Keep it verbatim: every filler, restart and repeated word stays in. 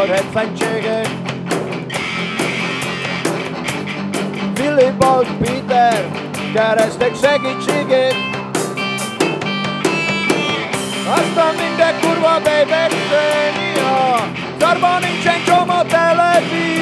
Motorhead fentségek. Willibald Péter, kerestek segítségét. Aztán minden kurva baby szénia, szarban nincsen csomó televízió.